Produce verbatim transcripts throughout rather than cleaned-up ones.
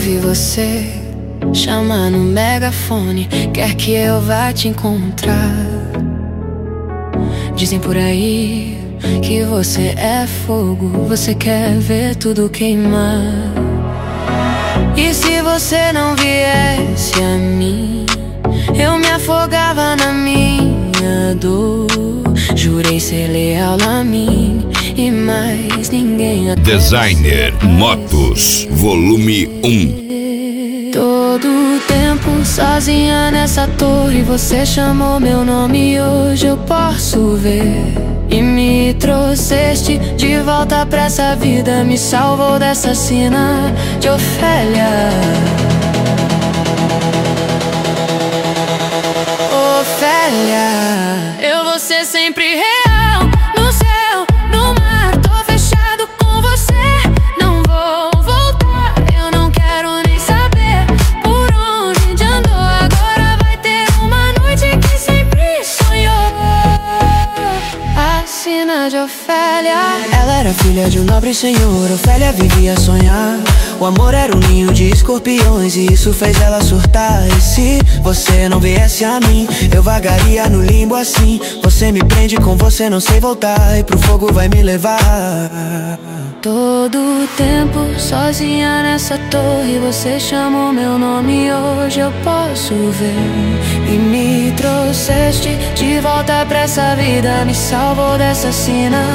ouvi você chamar no megafone, quer que eu vá te encontrar. Dizem por aí que você é fogo, você quer ver tudo queimar. E se você não viesse a mim, eu me afogava na minha dor. Jurei ser leal a mim e mais ninguém. Designer Motos, volume um. Todo tempo sozinha nessa torre, você chamou meu nome e hoje eu posso ver. E me trouxeste de volta pra essa vida, me salvou dessa sina de Ofélia. Ofélia, eu vou ser sempre real, no céu, no mar, tô fechado com você, não vou voltar, eu não quero nem saber por onde andou. Agora vai ter uma noite que sempre sonhou. A sina de Ofélia. Ela era filha de um nobre senhor, Ofélia vivia a sonhar. O amor era um ninho de escorpiões e isso fez ela surtar. E se você não viesse a mim, eu vagaria no limbo assim. Você me prende, com você não sei voltar, e pro fogo vai me levar. Todo tempo sozinha nessa torre, você chamou meu nome e hoje eu posso ver. E me trouxeste de volta pra essa vida, me salvou dessa sina.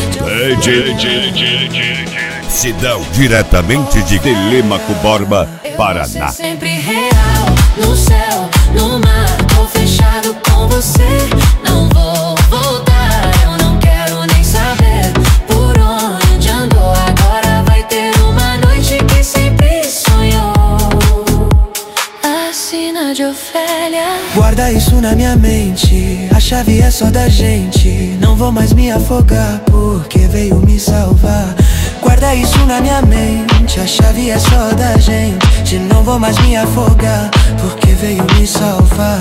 Sidão, diretamente de Telêmaco Borba, Paraná. Sempre real, no céu, no mar, tô fechado com você, não vou voltar, eu não quero nem saber por onde andou. Agora vai ter uma noite que sempre sonhou. A sina de Ofélia. Guarda isso na minha mente, a chave é só da gente. Não vou mais me afogar porque veio me salvar. Guarda isso na minha mente, a chave é só da gente. Não vou mais me afogar porque veio me salvar.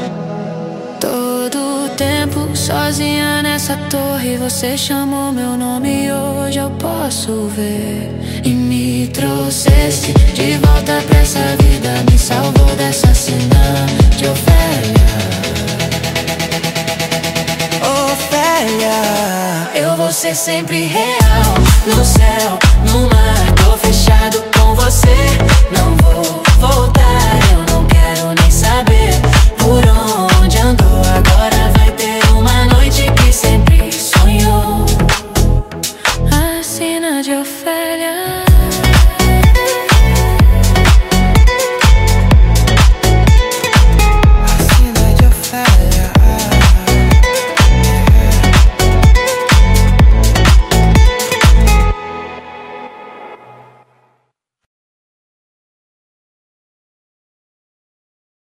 Todo tempo sozinha nessa torre, você chamou meu nome e hoje eu posso ver. E me trouxeste de volta pra essa vida, me salvou dessa sina de Ofélia. Ofélia, eu vou ser sempre real, no céu, no mar, tô fechado